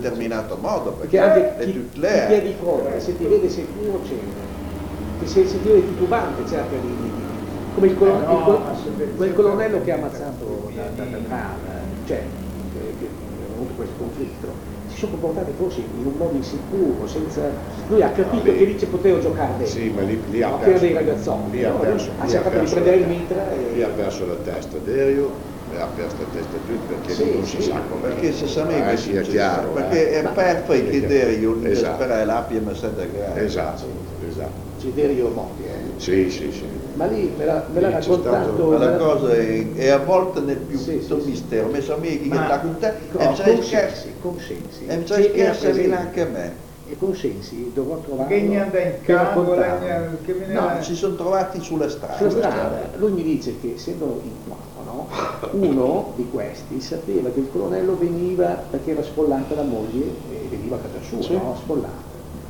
determinato modo, perché anche le chi tutele è di fronte, se ti vede sicuro c'entra, se ti vede titubante cerca di come quel colonnello che ha ammazzato da cioè che ha avuto questo conflitto, si sono comportati forse in un modo insicuro, senza. Lui ha capito che lì ci poteva giocare dentro. Sì, ma lì ha perso dei ragazzotti, lì ha cercato di prendere il mitra lì ha perso la testa Derio e ha perso la testa tutto perché non si sa come. Perché se sa meglio sì, è chiaro. perché è perfetto che Derio non esatto. spera l'appia ma sa da grande. Esatto. C'è Derio Monti, Sì. Ma lì me l'ha raccontato. Ma la cosa è avvolta nel più mistero, ma so che da con te consensi. E scherzi anche a me. E consensi dovrò trovare. Che niente in campo, no, si sono trovati sulla strada. Sulla strada. Lui mi dice che essendo in quattro, no? Uno di questi sapeva che il colonnello veniva perché era sfollata la moglie e veniva a casa sua, no? Sfollata.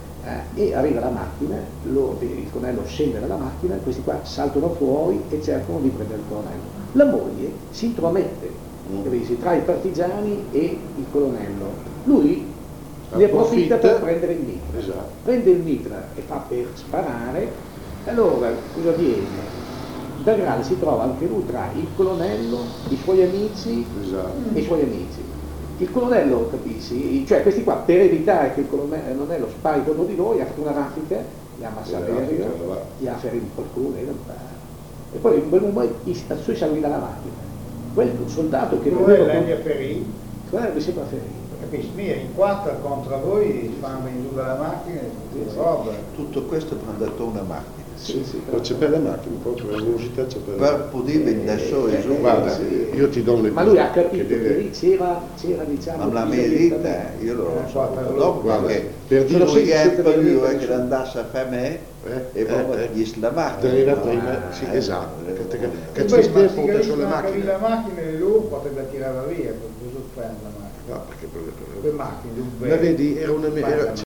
E arriva la macchina, il colonnello scende dalla macchina, questi qua saltano fuori e cercano di prendere il colonnello. La moglie si intromette tra i partigiani e il colonnello. Lui ne approfitta per prendere il mitra. Esatto. Prende il mitra e fa per sparare. Allora cosa avviene? Da grande si trova anche lui tra il colonnello, i suoi amici e i suoi amici. Il colonnello, capisci? Cioè questi qua per evitare che il colonnello spari contro di noi ha fatto una raffica, gli ha ammazzato gli ha ferito qualcuno e poi in quel momento i suoi salì dalla macchina. Quel soldato che voleva ferì, quello che sembra ferito. Capisci? In quattro contro voi fanno in giù dalla macchina e roba. Tutto questo per andare a una macchina. Sì, però c'è per la macchina, proprio la velocità c'è per la per poter venire su. Guarda, io ti do un ma lui ha capito che lì c'era diciamo. Ma la medita, io lo so dopo, guarda, perché per dire lui è che andasse a fare me e poi gli slamati. Sì, esatto, che c'è tempo sulle macchine. La macchina e lui poteva tirare via, cosa prende la macchina? No, perché le macchine, ma vedi, era